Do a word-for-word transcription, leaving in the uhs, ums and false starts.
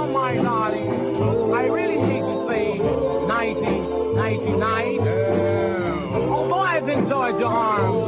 Well, my darling, I really need to say nighty, nighty, night. Although I've enjoyed your arms